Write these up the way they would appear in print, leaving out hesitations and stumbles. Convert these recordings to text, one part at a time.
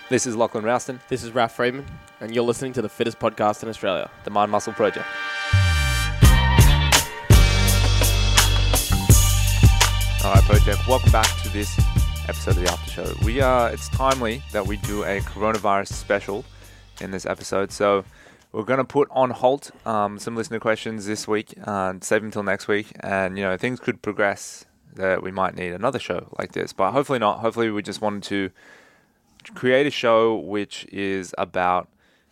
This is Lachlan Rouston, This is Raf Freeman, and you're listening to the fittest podcast in Australia. the Mind Muscle Project. All right, Project, welcome back to this episode of the After Show. It's timely that we do a coronavirus special in this episode, so we're going to put on halt some listener questions this week and save them till next week, and things could progress that we might need another show like this, but hopefully not. Hopefully we just wanted to create a show which is about,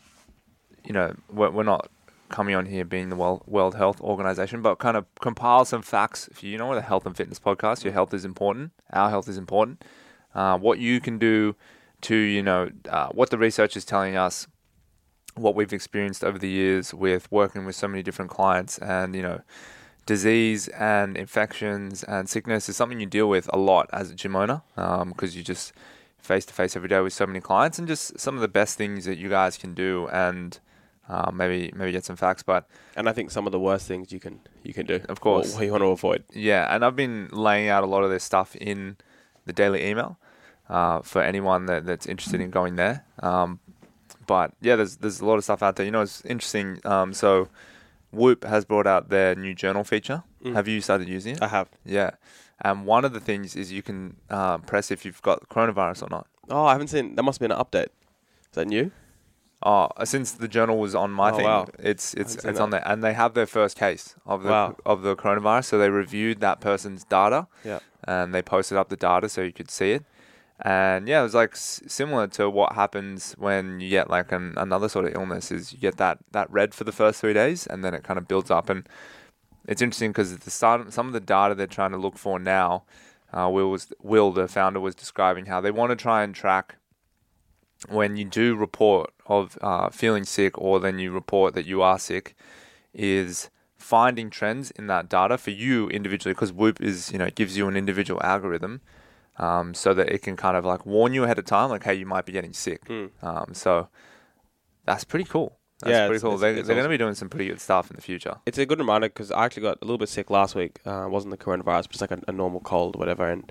we're not coming on here being the World Health Organization, but kind of compile some facts for you. We're the health and fitness podcast. Your health is important. Our health is important. What you can do to, what the research is telling us, what we've experienced over the years with working with so many different clients, and, disease and infections and sickness is something you deal with a lot as a gym owner, because you just face-to-face every day with so many clients, and just some of the best things that you guys can do, and maybe get some facts. And I think some of the worst things you can do, of course, what you want to avoid. Yeah, and I've been laying out a lot of this stuff in the daily email for anyone that's interested in going there. But yeah, there's a lot of stuff out there. It's interesting. So Whoop has brought out their new journal feature. Have you started using it? I have. Yeah. And one of the things is you can press if you've got coronavirus or not. Oh, I haven't seen. That must be an update. Is that new? Oh, since the journal was on my thing, wow. it's on there, and they have their first case of the coronavirus. So they reviewed that person's data, and they posted up the data so you could see it. And yeah, it was like similar to what happens when you get like another sort of illness. Is you get that red for the first 3 days, and then it kind of builds up. And it's interesting because at the start, some of the data they're trying to look for now, Will, the founder, was describing how they want to try and track when you do report of feeling sick, or then you report that you are sick, is finding trends in that data for you individually, because Whoop is, gives you an individual algorithm, so that it can kind of like warn you ahead of time, like, hey, you might be getting sick. So that's pretty cool. That's pretty cool. They're going to be doing some pretty good stuff in the future. It's a good reminder because I actually got a little bit sick last week. It wasn't the coronavirus, but just like a normal cold or whatever. And,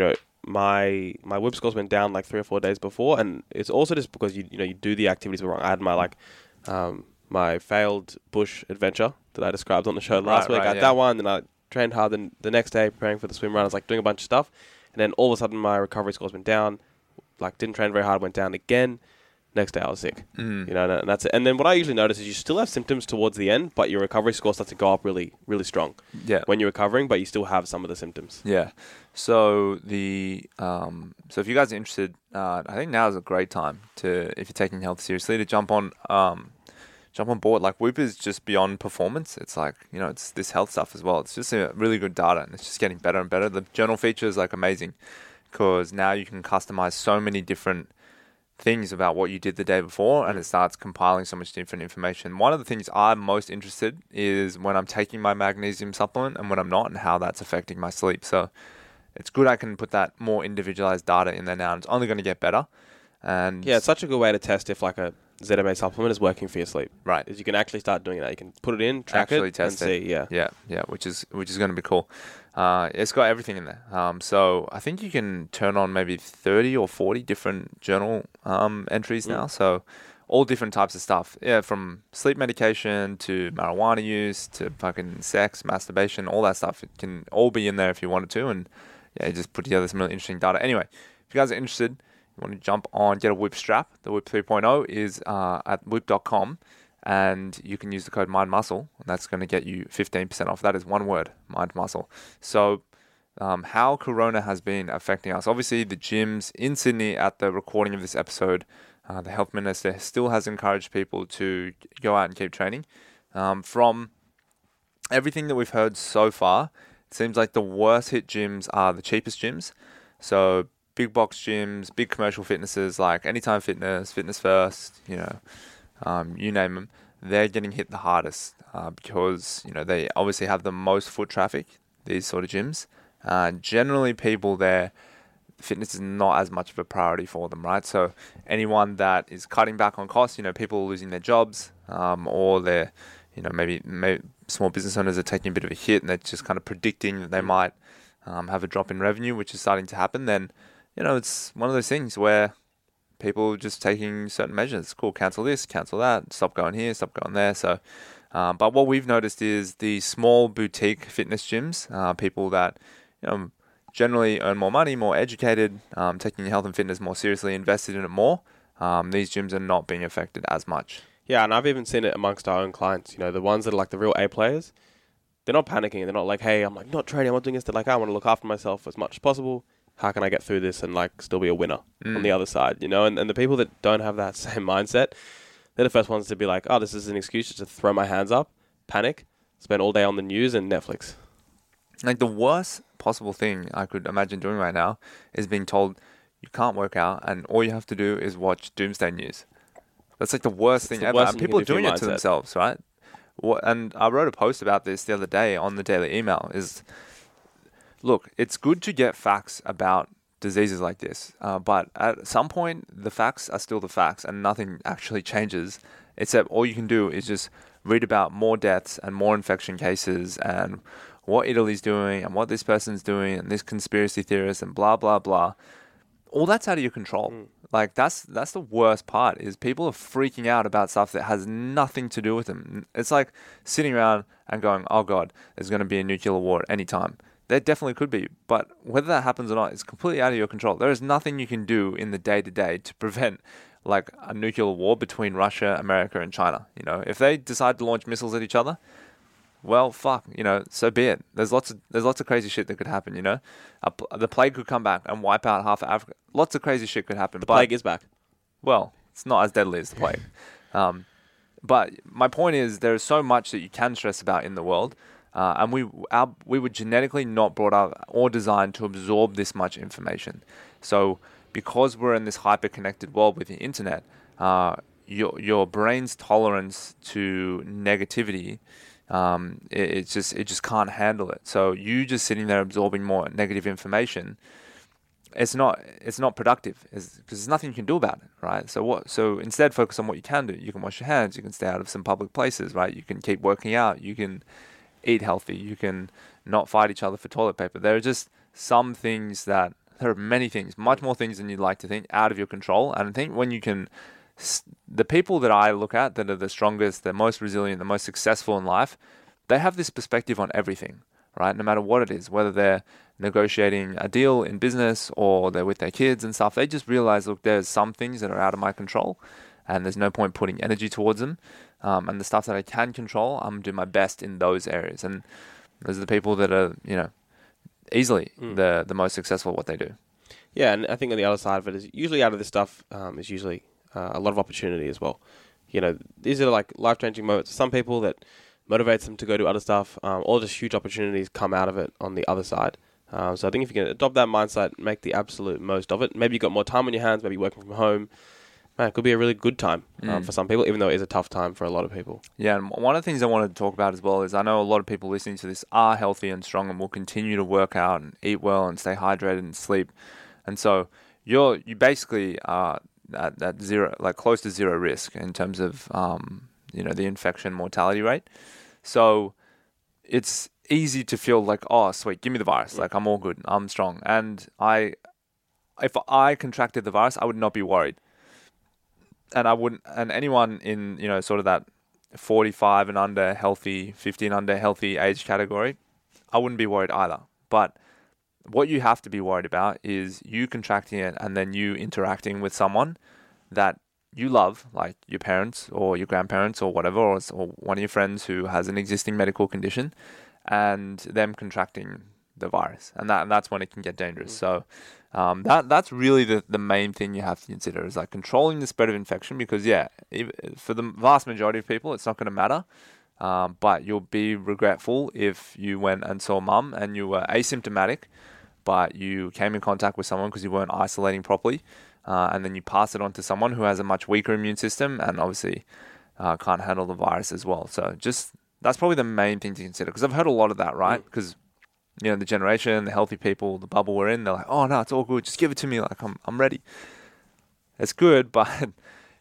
my Whoop scores went down like 3 or 4 days before. And it's also just because, you do the activities wrong. I had my failed bush adventure that I described on the show last week. I had that one, then I trained hard. Then the next day, preparing for the swim run, I was like doing a bunch of stuff. And then all of a sudden, my recovery scores went down. Like, didn't train very hard, went down again. Next day I was sick, and that's it. And then what I usually notice is you still have symptoms towards the end, but your recovery score starts to go up really, really strong. Yeah. When you're recovering, but you still have some of the symptoms. Yeah. So so if you guys are interested, I think now is a great time if you're taking health seriously, to jump on board. Like, Whoop is just beyond performance. It's like, it's this health stuff as well. It's just a really good data, and it's just getting better and better. The journal feature is like amazing, because now you can customize so many different things about what you did the day before, and it starts compiling so much different information. One of the things I'm most interested is when I'm taking my magnesium supplement and when I'm not, and how that's affecting my sleep. So it's good I can put that more individualized data in there now, and it's only going to get better. And yeah, it's such a good way to test if like a ZMA supplement is working for your sleep. Right. Is you can actually start doing that. You can put it in, track actually it, test and it. see. Yeah, which is going to be cool. It's got everything in there. So I think you can turn on maybe 30 or 40 different journal entries now. So all different types of stuff. Yeah, from sleep medication to marijuana use to fucking sex, masturbation, all that stuff. It can all be in there if you wanted to. And yeah, you just put together some really interesting data. Anyway, if you guys are interested, you want to jump on, get a Whoop strap. The Whoop 3.0 is at whoop.com, and you can use the code MindMuscle, and that's going to get you 15% off. That is one word, MindMuscle. So how Corona has been affecting us. Obviously, the gyms in Sydney at the recording of this episode, the health minister still has encouraged people to go out and keep training. From everything that we've heard so far, it seems like the worst hit gyms are the cheapest gyms. So big box gyms, big commercial fitnesses like Anytime Fitness, Fitness First, you name them, they're getting hit the hardest because, they obviously have the most foot traffic, these sort of gyms. Generally, people there, fitness is not as much of a priority for them, right? So anyone that is cutting back on costs, people losing their jobs, or they're, maybe small business owners are taking a bit of a hit, and they're just kind of predicting that they might have a drop in revenue, which is starting to happen, then, it's one of those things where people just taking certain measures. Cool, cancel this, cancel that, stop going here, stop going there. So, but what we've noticed is the small boutique fitness gyms, people that generally earn more money, more educated, taking your health and fitness more seriously, invested in it more. These gyms are not being affected as much. Yeah, and I've even seen it amongst our own clients. The ones that are like the real A players, they're not panicking. They're not like, hey, I'm like not training, I'm not doing this. They're like, I want to look after myself as much as possible. How can I get through this and like still be a winner on the other side? And the people that don't have that same mindset, they're the first ones to be like, oh, this is an excuse just to throw my hands up, panic, spend all day on the news and Netflix. Like the worst possible thing I could imagine doing right now is being told you can't work out and all you have to do is watch Doomsday News. That's like the worst thing ever. And people are doing it to themselves, right? And I wrote a post about this the other day on the Daily Email is, look, it's good to get facts about diseases like this, but at some point the facts are still the facts and nothing actually changes, except all you can do is just read about more deaths and more infection cases and what Italy's doing and what this person's doing and this conspiracy theorist and blah, blah, blah. All that's out of your control. Like that's the worst part is people are freaking out about stuff that has nothing to do with them. It's like sitting around and going, oh God, there's going to be a nuclear war at any time. There definitely could be, but whether that happens or not is completely out of your control. There is nothing you can do in the day-to-day to prevent like a nuclear war between Russia, America, and China. If they decide to launch missiles at each other, well, fuck, so be it. There's lots of crazy shit that could happen. The plague could come back and wipe out half of Africa. Lots of crazy shit could happen. The plague is back. Well, it's not as deadly as the plague. But my point is, there is so much that you can stress about in the world, and we were genetically not brought up or designed to absorb this much information. So because we're in this hyper-connected world with the internet, your brain's tolerance to negativity, it just can't handle it. So you just sitting there absorbing more negative information, it's not productive because there's nothing you can do about it, right? So instead focus on what you can do. You can wash your hands, you can stay out of some public places, right? You can keep working out, you can eat healthy, you can not fight each other for toilet paper. There are just some things there are many things, much more things than you'd like to think, out of your control. And I think when you can, the people that I look at that are the strongest, the most resilient, the most successful in life, they have this perspective on everything, right? No matter what it is, whether they're negotiating a deal in business or they're with their kids and stuff, they just realize, look, there's some things that are out of my control and there's no point putting energy towards them. And the stuff that I can control, I'm doing my best in those areas. And those are the people that are, easily the most successful at what they do. Yeah, and I think on the other side of it is usually out of this stuff is usually a lot of opportunity as well. These are like life-changing moments. Some people that motivates them to go do other stuff, all just huge opportunities come out of it on the other side. So I think if you can adopt that mindset, make the absolute most of it. Maybe you've got more time on your hands, maybe you're working from home. Man, it could be a really good time for some people, even though it is a tough time for a lot of people. Yeah, and one of the things I wanted to talk about as well is I know a lot of people listening to this are healthy and strong and will continue to work out and eat well and stay hydrated and sleep. And so you basically are at zero, like close to zero risk in terms of the infection mortality rate. So it's easy to feel like, oh sweet, give me the virus, like I'm all good, I'm strong. And if I contracted the virus, I would not be worried. And I wouldn't, and anyone in sort of that 45 and under healthy, 50 and under healthy age category, I wouldn't be worried either. But what you have to be worried about is you contracting it and then you interacting with someone that you love, like your parents or your grandparents or whatever, or one of your friends who has an existing medical condition, and them contracting the virus, and that's when it can get dangerous. So that's really the main thing you have to consider is like controlling the spread of infection, because for the vast majority of people it's not going to matter, but you'll be regretful if you went and saw mum and you were asymptomatic but you came in contact with someone because you weren't isolating properly, and then you pass it on to someone who has a much weaker immune system and obviously can't handle the virus as well. So that's probably the main thing to consider, because I've heard a lot of that, right? Because the generation, the healthy people, the bubble we're in, they're like, oh no, it's all good, just give it to me, like I'm ready. It's good, but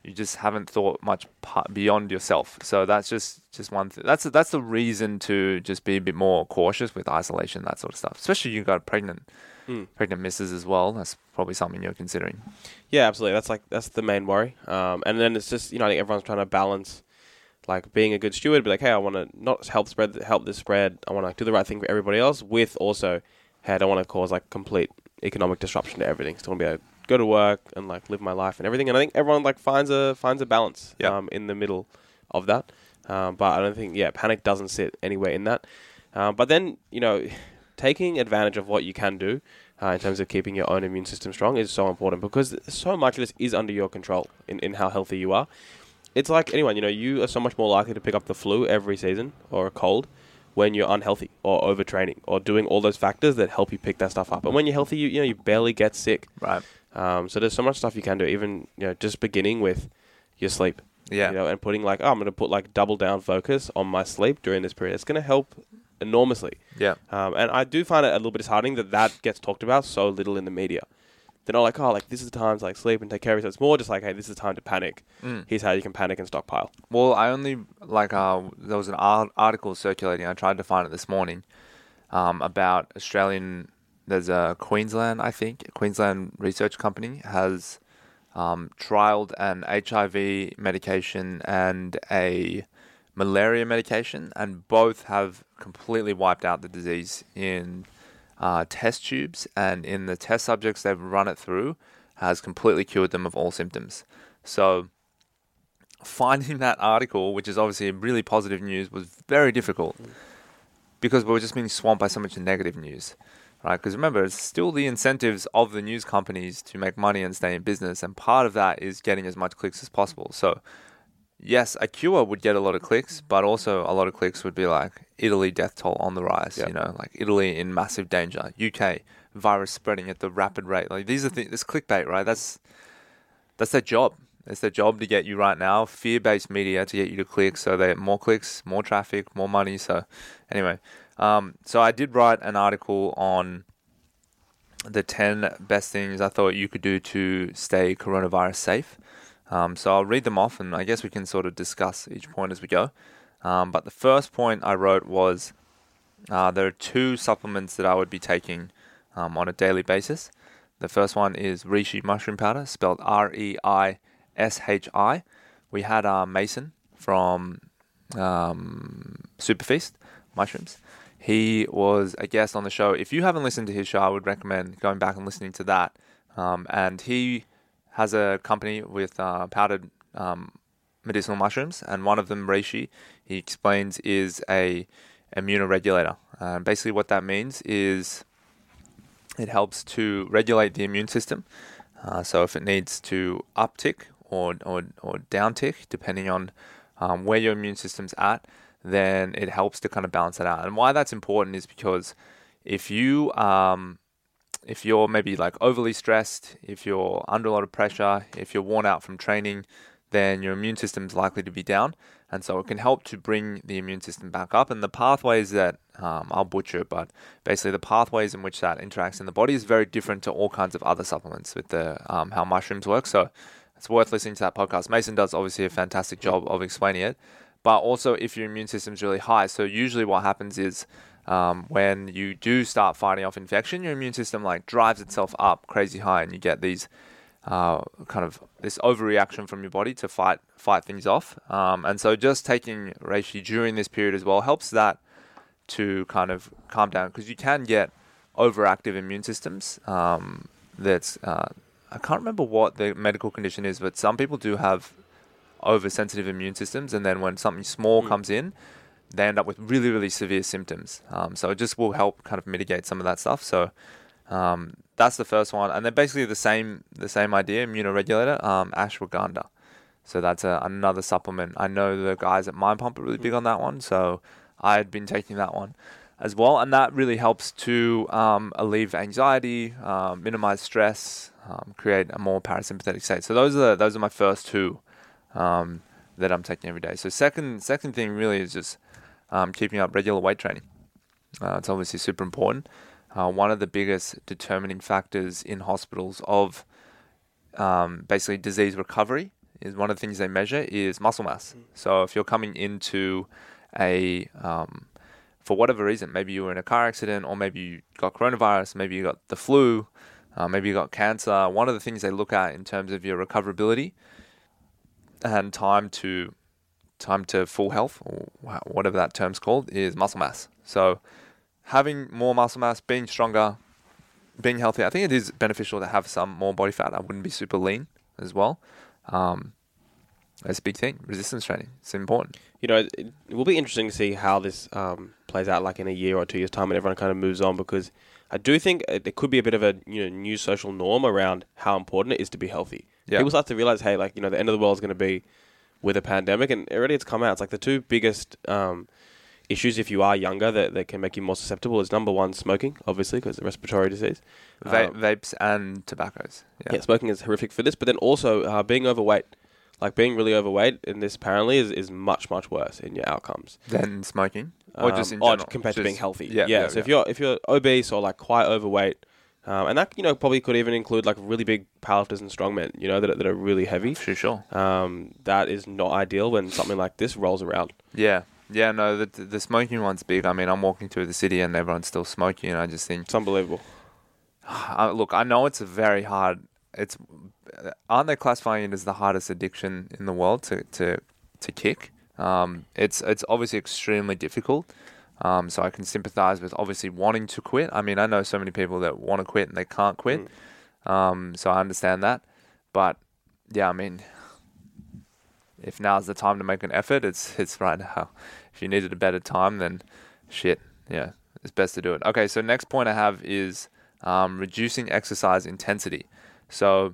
you just haven't thought much beyond yourself. So that's just one thing. That's the reason to just be a bit more cautious with isolation, that sort of stuff. Especially you got pregnant misses as well. That's probably something you're considering. Yeah, absolutely. That's the main worry. And then it's just, I think everyone's trying to balance like being a good steward, be like, hey, I want to not help this spread. I want to do the right thing for everybody else, with also, hey, I don't want to cause like complete economic disruption to everything. Still want to be able to go to work and like live my life and everything. And I think everyone like finds a balance in the middle of that. But I don't think panic doesn't sit anywhere in that. But then taking advantage of what you can do in terms of keeping your own immune system strong is so important, because so much of this is under your control in how healthy you are. It's like anyone, you are so much more likely to pick up the flu every season or a cold when you're unhealthy or overtraining or doing all those factors that help you pick that stuff up. And when you're healthy, you barely get sick. Right. So there's so much stuff you can do, even just beginning with your sleep. Yeah. And putting like, I'm going to put like double down focus on my sleep during this period. It's going to help enormously. Yeah. And I do find it a little bit disheartening that gets talked about so little in the media. They're not like, oh, like this is the time to like sleep and take care of yourself. It's more just like, hey, this is the time to panic. Here's how you can panic and stockpile. Well, I only there was an article circulating. I tried to find it this morning about Australian. There's a Queensland research company has trialed an HIV medication and a malaria medication, and both have completely wiped out the disease in test tubes, and in the test subjects they've run it through has completely cured them of all symptoms. So finding that article, which is obviously really positive news, was very difficult because we were just being swamped by so much negative news, right? Because remember, it's still the incentives of the news companies to make money and stay in business, and part of that is getting as much clicks as possible. So yes, a cure would get a lot of clicks, but also a lot of clicks would be like Italy death toll on the rise, like Italy in massive danger, UK virus spreading at the rapid rate. Like these are this clickbait, right? That's their job. It's their job to get you right now, fear-based media to get you to click, so they have more clicks, more traffic, more money. So anyway, so I did write an article on the 10 best things I thought you could do to stay coronavirus safe. So I'll read them off, and I guess we can sort of discuss each point as we go. But the first point I wrote was there are 2 supplements that I would be taking on a daily basis. The first one is reishi mushroom powder, spelled Reishi. We had Mason from Superfeast Mushrooms. He was a guest on the show. If you haven't listened to his show, I would recommend going back and listening to that. And he has a company with powdered medicinal mushrooms, and one of them, reishi, he explains is a immunoregulator. Basically what that means is it helps to regulate the immune system. So if it needs to uptick or downtick, depending on where your immune system's at, then it helps to kind of balance that out. And why that's important is because if you're maybe like overly stressed, if you're under a lot of pressure, if you're worn out from training, then your immune system is likely to be down. And so it can help to bring the immune system back up. And the pathways that, I'll butcher it, but basically the pathways in which that interacts in the body is very different to all kinds of other supplements with the how mushrooms work. So it's worth listening to that podcast. Mason does obviously a fantastic job of explaining it. But also if your immune system is really high, so usually what happens is when you do start fighting off infection, your immune system like drives itself up crazy high, and you get these kind of this overreaction from your body to fight things off. And so just taking reishi during this period as well helps that to kind of calm down, because you can get overactive immune systems. I can't remember what the medical condition is, but some people do have oversensitive immune systems, and then when something small comes in, they end up with really, really severe symptoms. So it just will help kind of mitigate some of that stuff. So that's the first one. And they're basically the same idea, immunoregulator, ashwagandha. So that's another supplement. I know the guys at Mind Pump are really big on that one, so I had been taking that one as well. And that really helps to alleviate anxiety, minimize stress, create a more parasympathetic state. So those are my first 2 that I'm taking every day. So second thing really is just keeping up regular weight training. It's obviously super important. One of the biggest determining factors in hospitals of basically disease recovery is one of the things they measure is muscle mass. So if you're coming into a for whatever reason, maybe you were in a car accident, or maybe you got coronavirus, maybe you got the flu, maybe you got cancer. One of the things they look at in terms of your recoverability and time to full health, or whatever that term's called, is muscle mass. So having more muscle mass, being stronger, being healthy, I think it is beneficial to have some more body fat. I wouldn't be super lean as well. That's a big thing. Resistance training. It's important. It will be interesting to see how this plays out like in a year or 2 years' time when everyone kind of moves on, because I do think there could be a bit of a new social norm around how important it is to be healthy. Yeah. People start to realize, hey, the end of the world is going to be with a pandemic, and already it's come out. It's like the two biggest issues if you are younger that can make you more susceptible is, number one, smoking, obviously, because of respiratory disease. Vapes and tobaccos. Yeah, smoking is horrific for this, but then also being overweight. Like being really overweight in this apparently is much, much worse in your outcomes than smoking, or just in general, compared to being healthy. Yeah. So if you're obese or like quite overweight, and that probably could even include like really big powerlifters and strongmen, that are really heavy. For sure. That is not ideal when something like this rolls around. Yeah. No, the smoking one's big. I mean, I'm walking through the city and everyone's still smoking, and I just think it's unbelievable. Look, I know it's a very hard. Aren't they classifying it as the hardest addiction in the world to kick? It's obviously extremely difficult. So I can sympathize with obviously wanting to quit. I mean, I know so many people that want to quit and they can't quit. So I understand that. But yeah, I mean, if now's the time to make an effort, it's right now. If you needed a better time, then shit, yeah, it's best to do it. Okay, so next point I have is reducing exercise intensity. So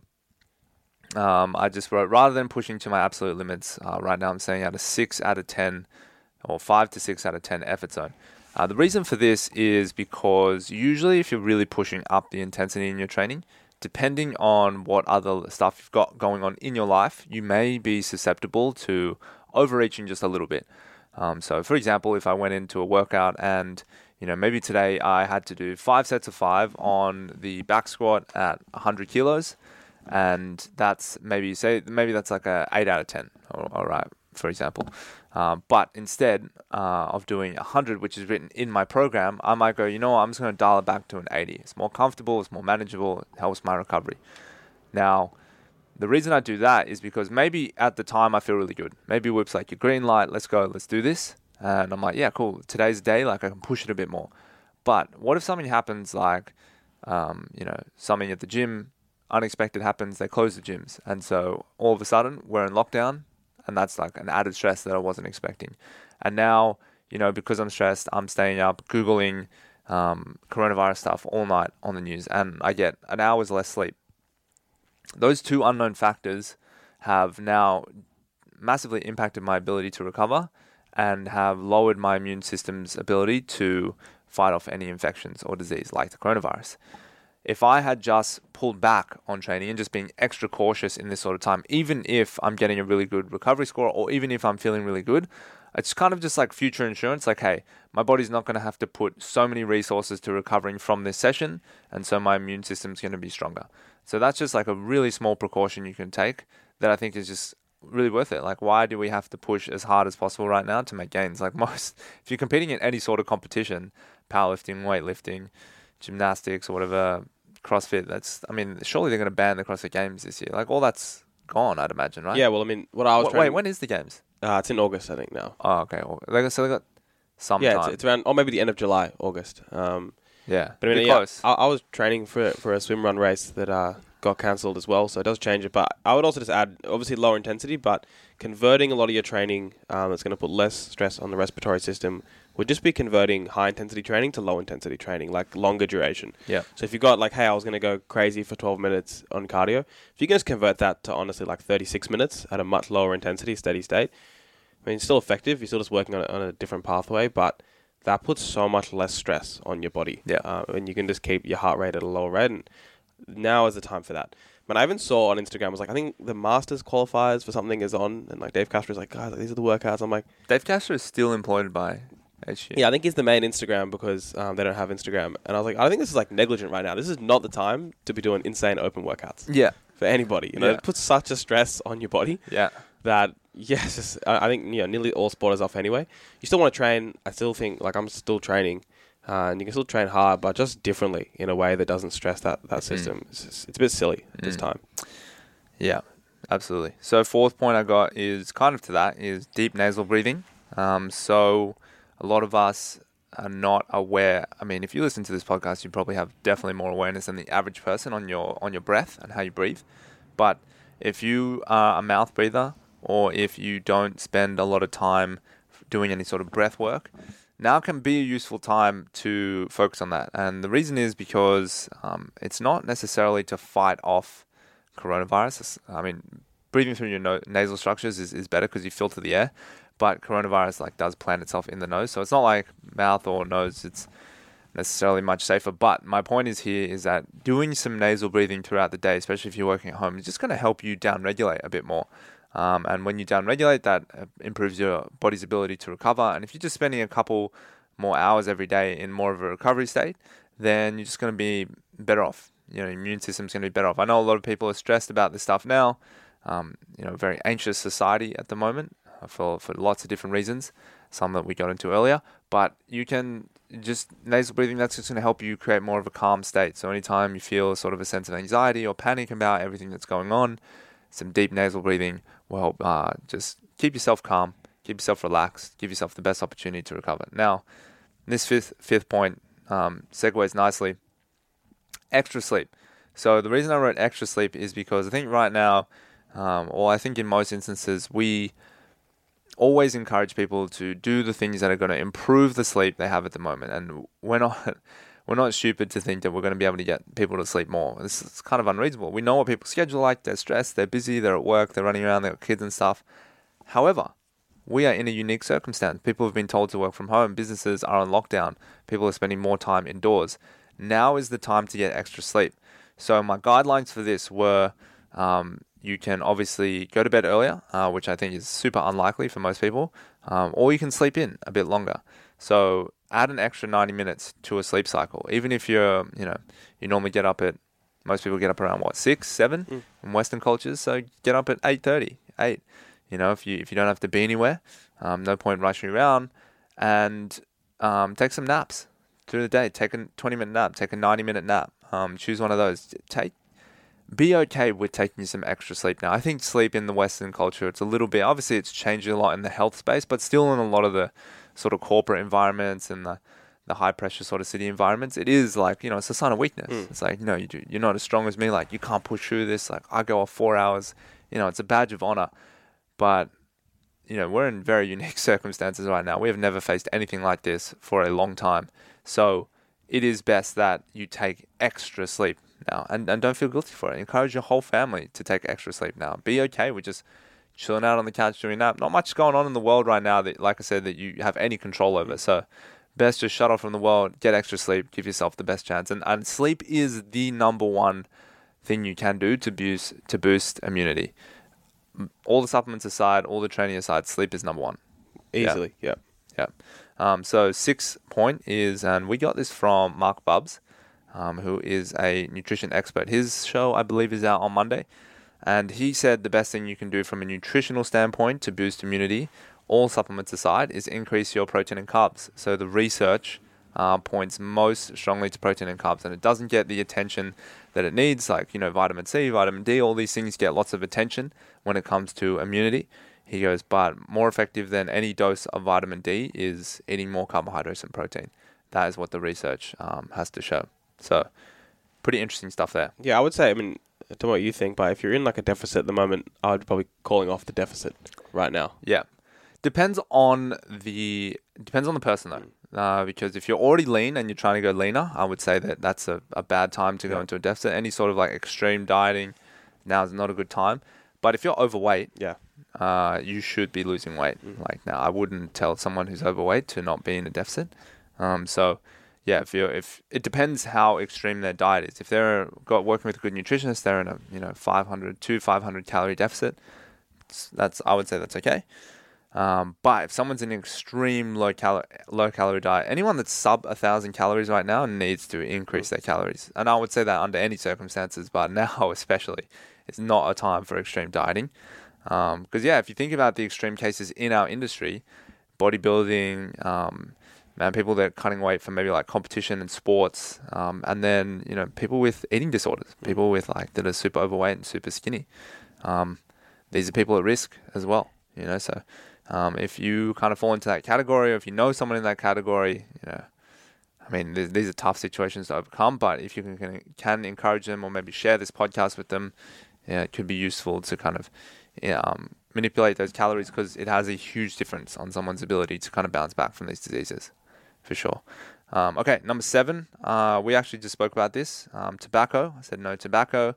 I just wrote, rather than pushing to my absolute limits, right now I'm saying out of 6 out of 10, or 5 to 6 out of 10 effort zone. The reason for this is because usually if you're really pushing up the intensity in your training, depending on what other stuff you've got going on in your life, you may be susceptible to overreaching just a little bit. So for example, if I went into a workout and maybe today I had to do 5 sets of 5 on the back squat at 100 kilos, and that's maybe that's like a 8 out of 10, all right, for example. But instead of doing 100, which is written in my program, I might go, I'm just going to dial it back to an 80. It's more comfortable, it's more manageable, it helps my recovery. Now, the reason I do that is because maybe at the time I feel really good. Maybe Whip's like, your green light, let's go, let's do this. And I'm like, yeah, cool. Today's the day, like I can push it a bit more. But what if something happens like, something at the gym, unexpected happens, they close the gyms. And so all of a sudden we're in lockdown, and that's like an added stress that I wasn't expecting. And now, because I'm stressed, I'm staying up, Googling coronavirus stuff all night on the news, and I get an hour's less sleep. Those two unknown factors have now massively impacted my ability to recover and have lowered my immune system's ability to fight off any infections or disease like the coronavirus. If I had just pulled back on training and just being extra cautious in this sort of time, even if I'm getting a really good recovery score, or even if I'm feeling really good, it's kind of just like future insurance. Like, hey, my body's not going to have to put so many resources to recovering from this session, and so my immune system's going to be stronger. So that's just like a really small precaution you can take that I think is just really worth it. Like, why do we have to push as hard as possible right now to make gains? Like if you're competing in any sort of competition, powerlifting, weightlifting, gymnastics or whatever, CrossFit, surely they're going to ban the CrossFit Games this year. Like, all that's gone, I'd imagine, right? Yeah, well, I mean, what I was Wait, when is the Games? It's in August, I think, now. Oh, okay. So they got some time. Yeah, it's around, or maybe the end of July, August. Yeah, but I mean, close. I was training for a swim run race that got cancelled as well, so it does change it. But I would also just add, obviously, lower intensity, but converting a lot of your training that's going to put less stress on the respiratory system would just be converting high-intensity training to low-intensity training, like longer duration. Yeah. So if you got like, hey, I was going to go crazy for 12 minutes on cardio, if you can just convert that to honestly like 36 minutes at a much lower intensity, steady state, I mean, it's still effective. You're still just working on a different pathway, but that puts so much less stress on your body. Yeah. And you can just keep your heart rate at a lower rate, and now is the time for that. But I even saw on Instagram, I think the Masters qualifiers for something is on, and like Dave Castro is like, guys, these are the workouts. I'm like, Dave Castro is still employed by HG. Yeah, I think he's the main Instagram because they don't have Instagram. And I was like, I think this is like negligent right now. This is not the time to be doing insane open workouts. Yeah, for anybody. You know, it puts such a stress on your body. Yeah. That yes, I think nearly all sport is off anyway. You still want to train. I still think I'm still training, and you can still train hard, but just differently in a way that doesn't stress that system. It's a bit silly at this time. Yeah, absolutely. So fourth point I got is kind of to that is deep nasal breathing. So a lot of us are not aware. I mean, if you listen to this podcast, you probably have definitely more awareness than the average person on your breath and how you breathe. But if you are a mouth breather, or if you don't spend a lot of time doing any sort of breath work, now can be a useful time to focus on that. And the reason is because it's not necessarily to fight off coronavirus. I mean, breathing through your nasal structures is better because you filter the air, but coronavirus does plant itself in the nose. So it's not like mouth or nose. It's necessarily much safer. But my point is that doing some nasal breathing throughout the day, especially if you're working at home, is just going to help you downregulate a bit more. And when you downregulate, that improves your body's ability to recover. And if you're just spending a couple more hours every day in more of a recovery state, then you're just going to be better off. Your immune system's going to be better off. I know a lot of people are stressed about this stuff now. Very anxious society at the moment for lots of different reasons, some that we got into earlier. But you can just nasal breathing, that's just going to help you create more of a calm state. So anytime you feel sort of a sense of anxiety or panic about everything that's going on, some deep nasal breathing will help just keep yourself calm, keep yourself relaxed, give yourself the best opportunity to recover. Now, this fifth point segues nicely. Extra sleep. So the reason I wrote extra sleep is because I think right now, or I think in most instances, we always encourage people to do the things that are going to improve the sleep they have at the moment. And we're not stupid to think that we're going to be able to get people to sleep more. This is kind of unreasonable. We know what people's schedule are like. They're stressed, they're busy, they're at work, they're running around, they've got kids and stuff. However, we are in a unique circumstance. People have been told to work from home. Businesses are on lockdown. People are spending more time indoors. Now is the time to get extra sleep. So my guidelines for this were you can obviously go to bed earlier, which I think is super unlikely for most people, or you can sleep in a bit longer. So add an extra 90 minutes to a sleep cycle. Even if you normally get up at, most people get up around 6, 7 in Western cultures. So get up at 8:30, 8. If you don't have to be anywhere, no point rushing around, and take some naps through the day. Take a 20-minute nap, take a 90-minute nap. Choose one of those. Be okay with taking some extra sleep now. I think sleep in the Western culture, it's a little bit, obviously it's changed a lot in the health space, but still in a lot of the sort of corporate environments and the high pressure sort of city environments, it is it's a sign of weakness. It's like, you're not as strong as me. Like, you can't push through this. Like, I go off 4 hours. It's a badge of honor. But, we're in very unique circumstances right now. We have never faced anything like this for a long time. So it is best that you take extra sleep now, and don't feel guilty for it. Encourage your whole family to take extra sleep now. Be okay with just chilling out on the couch doing a nap. Not much going on in the world right now that, like I said, that you have any control over. So best just shut off from the world, get extra sleep, give yourself the best chance. And sleep is the number one thing you can do to boost immunity. All the supplements aside, all the training aside, sleep is number one. Easily, yeah. So 6th point is, and we got this from Mark Bubbs, who is a nutrition expert. His show, I believe, is out on Monday. And he said the best thing you can do from a nutritional standpoint to boost immunity, all supplements aside, is increase your protein and carbs. So the research points most strongly to protein and carbs, and it doesn't get the attention that it needs. Like, vitamin C, vitamin D, all these things get lots of attention when it comes to immunity. He goes, but more effective than any dose of vitamin D is eating more carbohydrates and protein. That is what the research has to show. So pretty interesting stuff there. Yeah, I would say, I don't know what you think, but if you're in a deficit at the moment, I would be probably calling off the deficit right now. Yeah. Depends on the person though. Because if you're already lean and you're trying to go leaner, I would say that that's a bad time to go into a deficit. Any sort of extreme dieting, now is not a good time. But if you're overweight, you should be losing weight. Now, I wouldn't tell someone who's overweight to not be in a deficit. If it depends how extreme their diet is. If they're working with a good nutritionist, they're in a 500 calorie deficit. I would say that's okay. But if someone's in an extreme low calorie diet, anyone that's sub 1,000 calories right now needs to increase their calories. And I would say that under any circumstances, but now especially, it's not a time for extreme dieting. Because if you think about the extreme cases in our industry, bodybuilding, man, people that are cutting weight for maybe like competition and sports, and then people with eating disorders, people with that are super overweight and super skinny. These are people at risk as well. So if you kind of fall into that category, or if you know someone in that category, these are tough situations to overcome. But if you can encourage them, or maybe share this podcast with them, it could be useful to kind of manipulate those calories, because it has a huge difference on someone's ability to kind of bounce back from these diseases, for sure. Okay, number 7. We actually just spoke about this. Tobacco. I said no tobacco.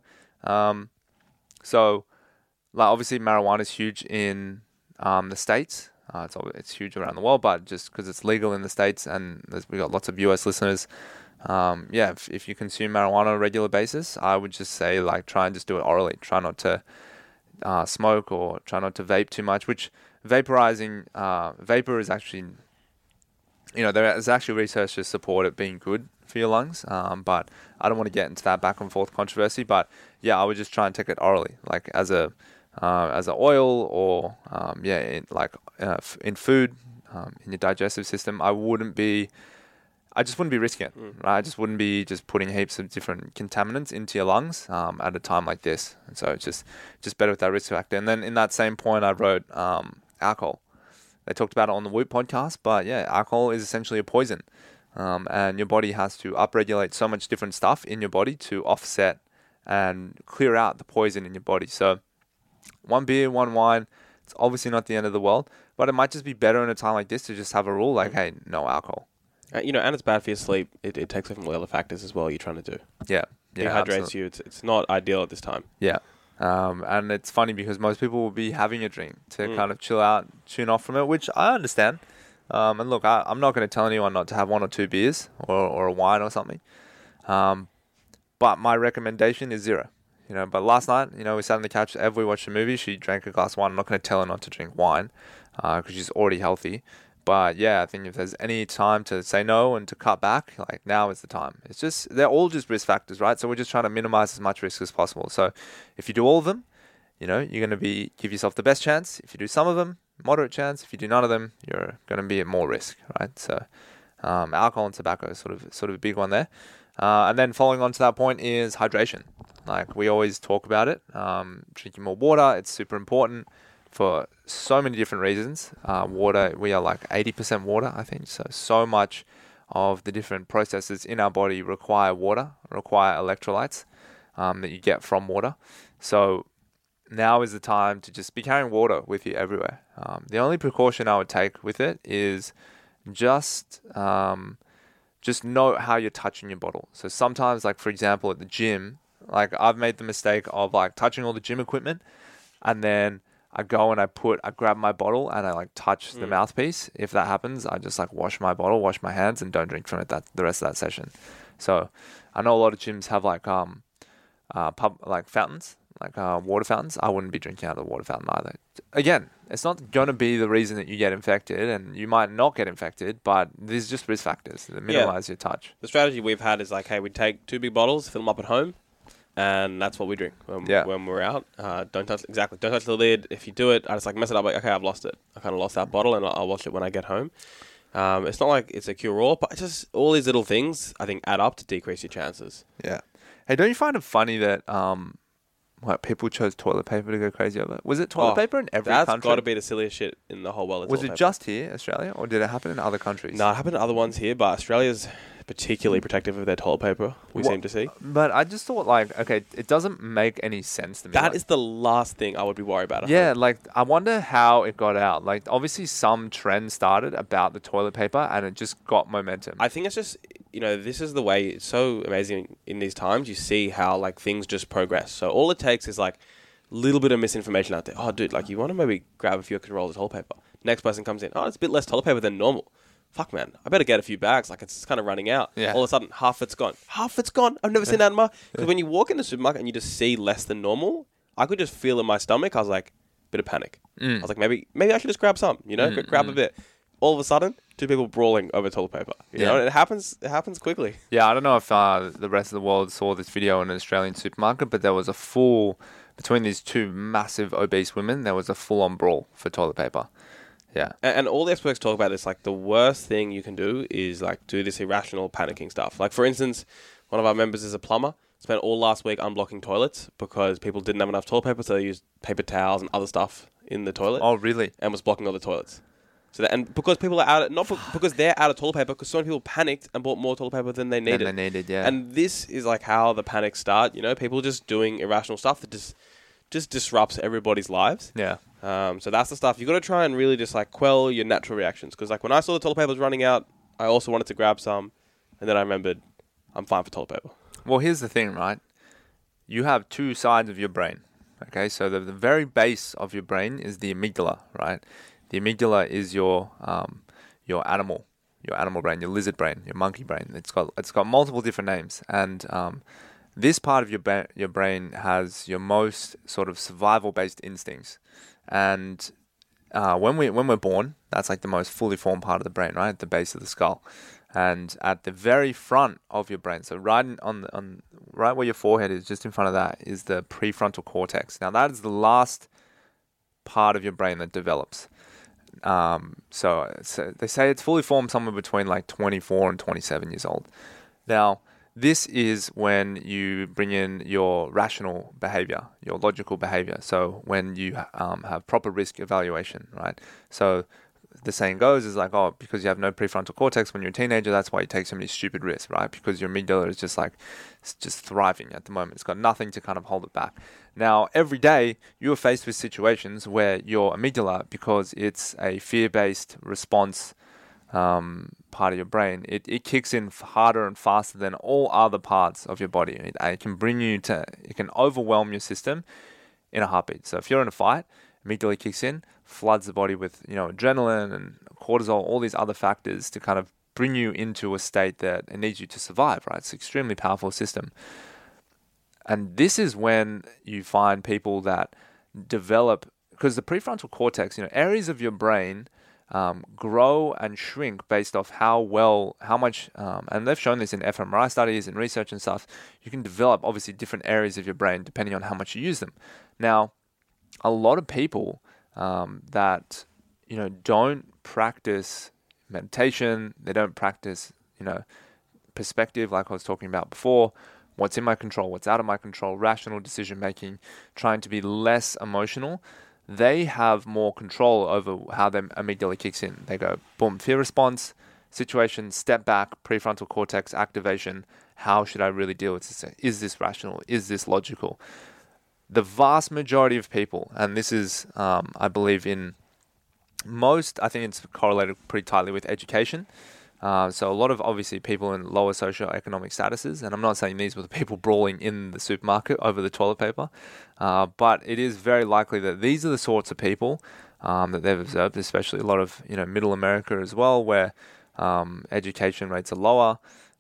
So, obviously, marijuana is huge in the States. It's huge around the world, but just because it's legal in the States, and we've got lots of US listeners, if you consume marijuana on a regular basis, I would just say try and just do it orally. Try not to smoke, or try not to vape too much, which vaporizing, vapor is actually, there is actually research to support it being good for your lungs, but I don't want to get into that back and forth controversy. But I would just try and take it orally, as a oil, or in food, in your digestive system. I just wouldn't be risking it, right? I just wouldn't be just putting heaps of different contaminants into your lungs at a time like this. And so it's just better with that risk factor. And then in that same point, I wrote alcohol. They talked about it on the Whoop podcast, but alcohol is essentially a poison. And your body has to upregulate so much different stuff in your body to offset and clear out the poison in your body. So 1 beer, 1 wine, it's obviously not the end of the world, but it might just be better in a time like this to just have a rule hey, no alcohol. And it's bad for your sleep. It takes away from all other factors as well you're trying to do. Yeah. Dehydrates you. It's not ideal at this time. Yeah. And it's funny because most people will be having a drink to kind of chill out, tune off from it, which I understand. And look, I'm not going to tell anyone not to have 1 or 2 beers or a wine or something. But my recommendation is 0. But last night, we sat on the couch, we watched a movie. She drank a glass of wine. I'm not going to tell her not to drink wine because she's already healthy. But I think if there's any time to say no and to cut back, now is the time. It's just, they're all just risk factors, right? So we're just trying to minimize as much risk as possible. So if you do all of them, you're going to give yourself the best chance. If you do some of them, moderate chance. If you do none of them, you're going to be at more risk, right? So alcohol and tobacco is sort of a big one there. And then following on to that point is hydration. We always talk about it. Drinking more water, it's super important for so many different reasons. Water, we are 80% water, I think. So much of the different processes in our body require water, require electrolytes that you get from water. So now is the time to just be carrying water with you everywhere. The only precaution I would take with it is just note how you're touching your bottle. So sometimes, for example, at the gym, I've made the mistake of touching all the gym equipment, and then I go and I grab my bottle and I touch the mouthpiece. If that happens, I just wash my bottle, wash my hands, and don't drink from it the rest of that session. So I know a lot of gyms have fountains, water fountains. I wouldn't be drinking out of the water fountain either. Again, it's not going to be the reason that you get infected, and you might not get infected, but there's just risk factors that minimize your touch. The strategy we've had is hey, we take 2 big bottles, fill them up at home, and that's what we drink when we're out. Don't touch the lid. If you do it, I just mess it up. Okay, I've lost it. I kind of lost that bottle, and I'll watch it when I get home. It's not like it's a cure-all, but it's just all these little things I think add up to decrease your chances. Yeah. Hey, don't you find it funny that people chose toilet paper to go crazy over? Was it toilet paper in every country? That's got to be the silliest shit in the whole world. Was it just here, Australia, or did it happen in other countries? No, it happened in other ones here, but Australia's particularly protective of their toilet paper, we seem to see. But I just thought, okay, it doesn't make any sense to me. That is the last thing I would be worried about. Yeah, I wonder how it got out. Obviously some trend started about the toilet paper, and it just got momentum. I think it's just, this is the way. It's so amazing in these times. You see how, things just progress. So all it takes is, little bit of misinformation out there. Oh, dude, you want to maybe grab a few extra rolls of toilet paper. Next person comes in. Oh, it's a bit less toilet paper than normal. Fuck, man, I better get a few bags. It's kind of running out. Yeah. All of a sudden, half it's gone. Half it's gone. I've never seen that in my... Because when you walk in the supermarket and you just see less than normal, I could just feel in my stomach. I was like, bit of panic. I was like, maybe I should just grab some, grab a bit. All of a sudden, 2 people brawling over toilet paper. You know, and it happens quickly. Yeah, I don't know if the rest of the world saw this video in an Australian supermarket, but there was between these 2 massive obese women, there was a full-on brawl for toilet paper. Yeah. And all the experts talk about is, like, the worst thing you can do is, like, do this irrational panicking stuff. Like, for instance, one of our members is a plumber, spent all last week unblocking toilets because people didn't have enough toilet paper, so they used paper towels and other stuff in the toilet. Oh, really? And was blocking all the toilets. And because people are because they're out of toilet paper, because so many people panicked and bought more toilet paper than they needed. Yeah. And this is like how the panics start. People just doing irrational stuff that just disrupts everybody's lives. Yeah. So that's the stuff you got to try and really just like quell your natural reactions. Because like when I saw the toilet paper was running out, I also wanted to grab some, and then I remembered I'm fine for toilet paper. Well, here's the thing, right? You have 2 sides of your brain. Okay, so the very base of your brain is the amygdala, right? The amygdala is your animal brain, your lizard brain, your monkey brain. It's got multiple different names, and this part of your brain has your most sort of survival-based instincts. And when we're born, that's like the most fully formed part of the brain, right, at the base of the skull, and at the very front of your brain. So right right where your forehead is, just in front of that, is the prefrontal cortex. Now that is the last part of your brain that develops. So they say it's fully formed somewhere between like 24 and 27 years old. Now, this is when you bring in your rational behavior, your logical behavior. So when you have proper risk evaluation, right? So the saying goes is like, oh, because you have no prefrontal cortex when you're a teenager, that's why you take so many stupid risks, right? Because your amygdala is just thriving at the moment. It's got nothing to kind of hold it back. Now, every day you are faced with situations where your amygdala, because it's a fear-based response part of your brain, it kicks in harder and faster than all other parts of your body. It can overwhelm your system in a heartbeat. So if you're in a fight, amygdala kicks in, floods the body with adrenaline and cortisol, all these other factors to kind of bring you into a state that it needs you to survive, right? It's an extremely powerful system. And this is when you find people that develop, because the prefrontal cortex, areas of your brain grow and shrink based off how much, and they've shown this in fMRI studies and research and stuff, you can develop obviously different areas of your brain depending on how much you use them. Now, a lot of people that don't practice meditation, they don't practice perspective, like I was talking about before, what's in my control, what's out of my control, rational decision making, trying to be less emotional, they have more control over how their amygdala kicks in. They go, boom, fear response, situation, step back, prefrontal cortex activation. How should I really deal with this? Is this rational? Is this logical? The vast majority of people, and this is, I believe in most, I think it's correlated pretty tightly with education. So a lot of, obviously, people in lower socioeconomic statuses, and I'm not saying these were the people brawling in the supermarket over the toilet paper, but it is very likely that these are the sorts of people that they've observed, especially a lot of, middle America as well, where education rates are lower.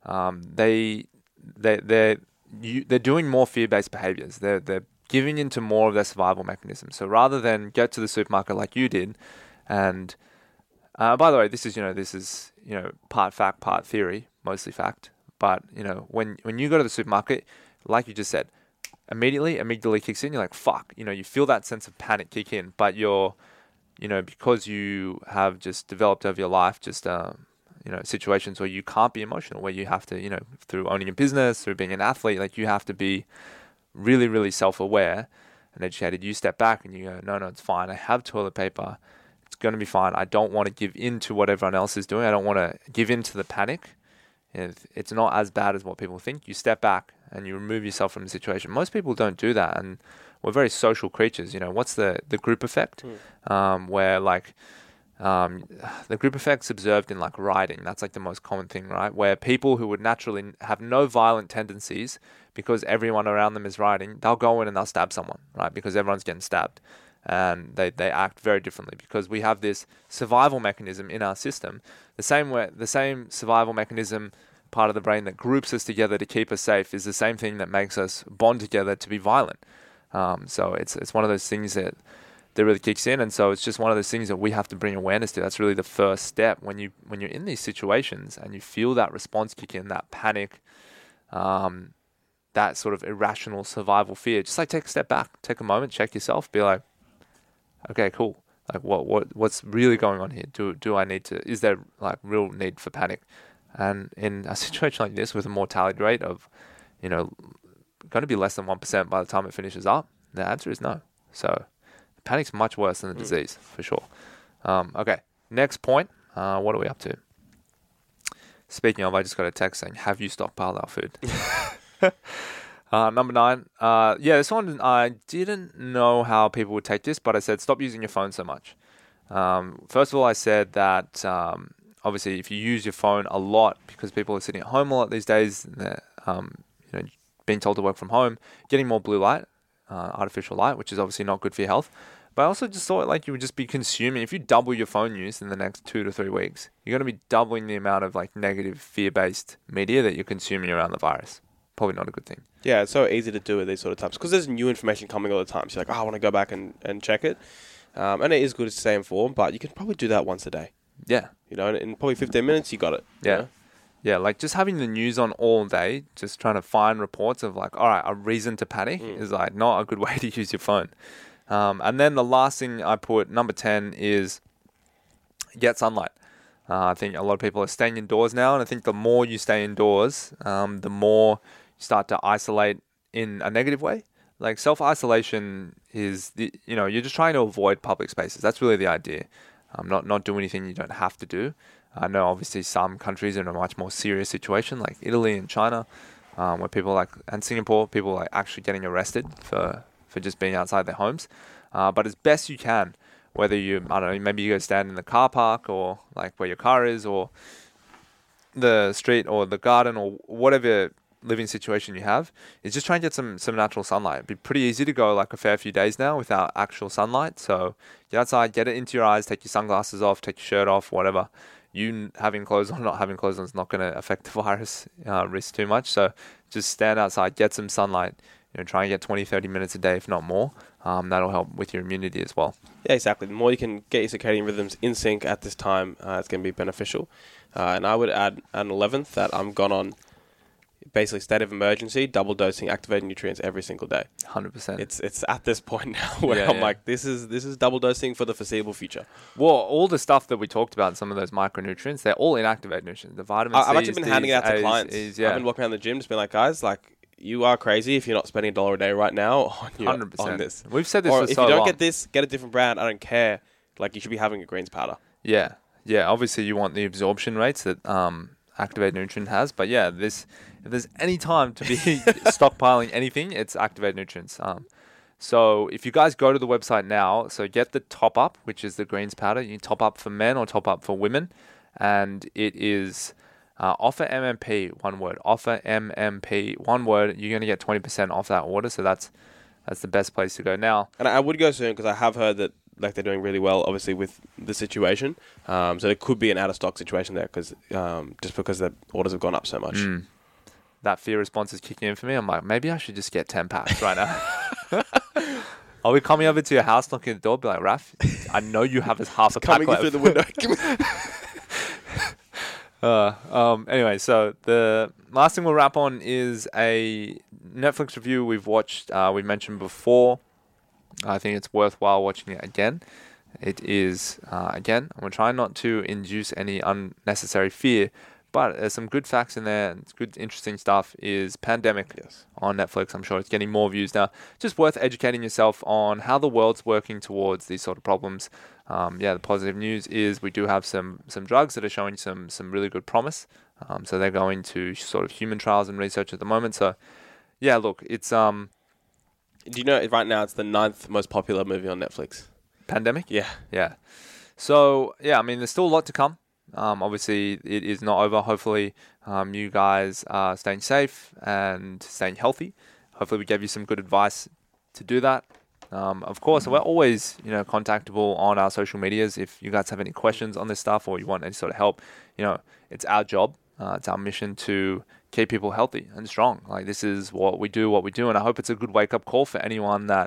They're doing more fear-based behaviors. They're giving into more of their survival mechanisms. So rather than get to the supermarket like you did, and by the way, this is part fact, part theory, mostly fact. But when you go to the supermarket, like you just said, immediately amygdala kicks in. You're like, fuck. You feel that sense of panic kick in. But because you have just developed over your life, just situations where you can't be emotional, where you have to, through owning a business, through being an athlete, like you have to be really, really self-aware and educated. You step back and you go, no, it's fine. I have toilet paper. It's going to be fine. I don't want to give in to what everyone else is doing. I don't want to give in to the panic. It's not as bad as what people think. You step back and you remove yourself from the situation. Most people don't do that, and we're very social creatures. What's the group effect? Where the group effect's observed in like riding. That's like the most common thing, right? Where people who would naturally have no violent tendencies, because everyone around them is riding, they'll go in and they'll stab someone, right? Because everyone's getting stabbed. And they act very differently because we have this survival mechanism in our system. The same survival mechanism part of the brain that groups us together to keep us safe is the same thing that makes us bond together to be violent. So it's one of those things that that really kicks in. And so it's just one of those things that we have to bring awareness to. That's really the first step when you're in these situations and you feel that response kick in, that panic, that sort of irrational survival fear. Just like take a step back, take a moment, check yourself, be like, okay, cool. Like what's really going on here? Do I need to? Is there like real need for panic? And in a situation like this with a mortality rate of, going to be less than 1% by the time it finishes up, the answer is no. So panic's much worse than the disease for sure. Okay, next point. What are we up to? Speaking of, I just got a text saying, "Have you stockpiled our food?" Number 9. This one, I didn't know how people would take this, but I said, stop using your phone so much. First of all, I said that obviously if you use your phone a lot, because people are sitting at home a lot these days, being told to work from home, getting more blue light, artificial light, which is obviously not good for your health. But I also just thought like you would just be consuming, if you double your phone use in the next 2 to 3 weeks, you're going to be doubling the amount of like negative fear-based media that you're consuming around the virus. Probably not a good thing. Yeah, it's so easy to do at these sort of times because there's new information coming all the time. So you're like, I want to go back and check it. And it is good to stay informed, but you can probably do that once a day. Yeah. In probably 15 minutes, you got it. Yeah. Yeah, like just having the news on all day, just trying to find reports of like, all right, a reason to panic is like not a good way to use your phone. And then the last thing I put, number 10, is get sunlight. I think a lot of people are staying indoors now, and I think the more you stay indoors, the more you start to isolate in a negative way. Like self-isolation is, you're just trying to avoid public spaces. That's really the idea. Not do anything you don't have to do. I know obviously some countries are in a much more serious situation, like Italy and China, where and Singapore, people are actually getting arrested for just being outside their homes. But as best you can, whether maybe you go stand in the car park or like where your car is or the street or the garden or whatever living situation you have, is just try and get some natural sunlight. It'd be pretty easy to go like a fair few days now without actual sunlight. So get outside, get it into your eyes, take your sunglasses off, take your shirt off, whatever. You having clothes on, not having clothes on is not going to affect the virus risk too much. So just stand outside, get some sunlight. Try and get 20, 30 minutes a day, if not more. That'll help with your immunity as well. Yeah, exactly. The more you can get your circadian rhythms in sync at this time, it's going to be beneficial. And I would add an 11th that I'm gone on basically state of emergency, double dosing activated nutrients every single day. 100%. It's at this point now where I'm like, this is double dosing for the foreseeable future. Well, all the stuff that we talked about, some of those micronutrients, they're all inactivated nutrients. The vitamins. I've actually been handing it out to clients. I've been walking around the gym, just being like, guys, like, you are crazy if you're not spending $1 a day right now on this. We've said this or for if so you don't long. get this, get a different brand. I don't care. Like, you should be having a greens powder. Yeah. Obviously, you want the absorption rates that activated nutrient has, but yeah, if there's any time to be stockpiling anything, it's activated nutrients. So if you guys go to the website now, so get the top up, which is the greens powder. You can top up for men or top up for women, and it is offer MMP, one word. Offer MMP, one word. You're going to get 20% off that order. So that's the best place to go now. And I would go soon because I have heard that like they're doing really well, obviously with the situation. So there could be an out of stock situation there because just because the orders have gone up so much. That fear response is kicking in for me. I'm like, maybe I should just get 10 packs right now. Are we coming over to your house, knocking at the door, be like, Raf, I know you have this half a pack left. Coming through the window. Anyway, so the last thing we'll wrap on is a Netflix review we've watched. We mentioned before. I think it's worthwhile watching it again. It is, again, we're trying not to induce any unnecessary fear, but there's some good facts in there. And it's good, interesting stuff. Is Pandemic on Netflix. I'm sure it's getting more views now. Just worth educating yourself on how the world's working towards these sort of problems. The positive news is we do have some drugs that are showing some really good promise. So they're going to sort of human trials and research at the moment. So, yeah, look, it's... Do you know right now it's the 9th most popular movie on Netflix? Pandemic? Yeah. So, I mean, there's still a lot to come. Obviously, it is not over. Hopefully, you guys are staying safe and staying healthy. Hopefully, we gave you some good advice to do that. Of course, we're always, contactable on our social medias. If you guys have any questions on this stuff or you want any sort of help, it's our job. It's our mission to keep people healthy and strong. Like, this is what we do, and I hope it's a good wake-up call for anyone that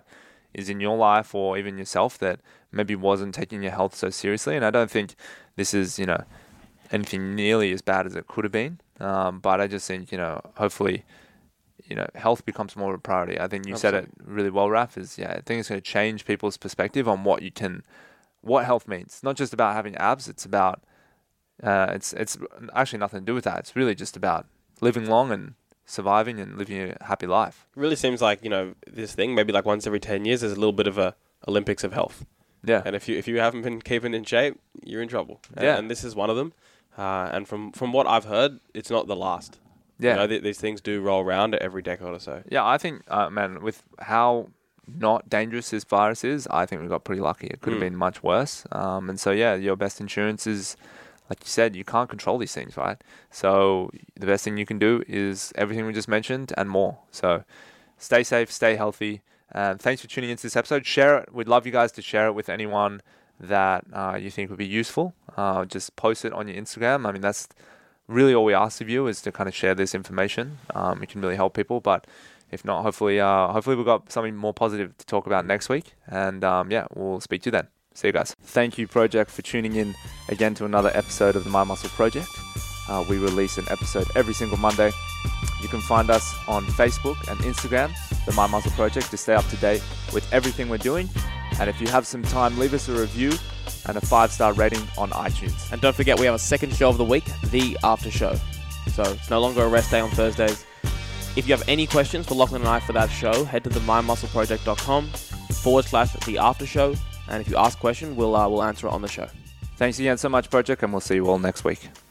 is in your life or even yourself that maybe wasn't taking your health so seriously. And I don't think this is, anything nearly as bad as it could have been. But I just think, hopefully, health becomes more of a priority. I think you said it really well, Raf, I think it's going to change people's perspective on what health means. It's not just about having abs. It's about, it's actually nothing to do with that. It's really just about living long and surviving and living a happy life. It really seems like, this thing, maybe like once every 10 years, there's a little bit of a Olympics of health. Yeah. And if you haven't been keeping in shape, you're in trouble. And this is one of them. And from what I've heard, it's not the last. Yeah. These things do roll around every decade or so. Yeah, I think, man, with how not dangerous this virus is, I think we got pretty lucky. It could have been much worse. And so, your best insurance is, like you said, you can't control these things, right? So the best thing you can do is everything we just mentioned and more. So stay safe, stay healthy. And thanks for tuning into this episode. Share it. We'd love you guys to share it with anyone that you think would be useful. Just post it on your Instagram. I mean, that's really all we ask of you, is to kind of share this information. It can really help people. But if not, hopefully we've got something more positive to talk about next week. And we'll speak to you then. See you guys. Thank you, Project, for tuning in again to another episode of the My Muscle Project. We release an episode every single Monday. You can find us on Facebook and Instagram, the My Muscle Project, to stay up to date with everything we're doing. And if you have some time, leave us a review and a 5-star rating on iTunes. And don't forget, we have a second show of the week, The After Show. So it's no longer a rest day on Thursdays. If you have any questions for Lachlan and I for that show, head to the mymuscleproject.com/The After Show. And if you ask a question, we'll answer it on the show. Thanks again so much, Project, and we'll see you all next week.